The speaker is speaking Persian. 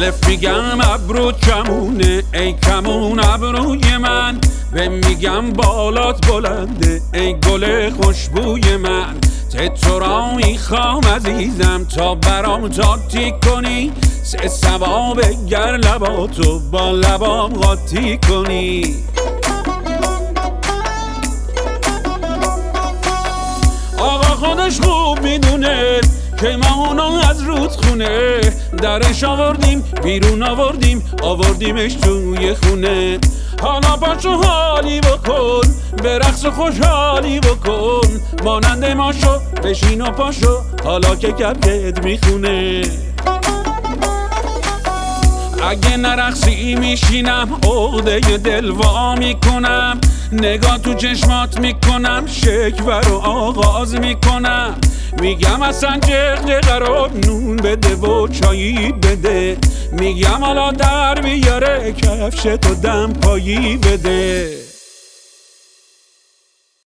الف میگم ابرو کمونه ای کمون ابروی من، به میگم بالات بلنده ای گل خوشبوی من. تو را میخوام عزیزم تا برام تاتی کنی، سه ثواب گر لباتو با لبام قاطی کنی. آقا خودش خوب میدونه که ما اونو از رودخونه درش آوردیم بیرون آوردیمش توی خونه. حالا پاشو حالی بکن به رقص خوشحالی بکن، مانند ما شو بشین و پاشو حالا که کبکت میخونه. اگه نرقصی میشینم عقده دل وا میکنم، نگاه تو چشمات میکنم شکوه رو آغاز میکنم. میگم اصلا جغ قرار نون بده و چایی بده، میگم حالا در بیاره کفشتو دم پایی بده.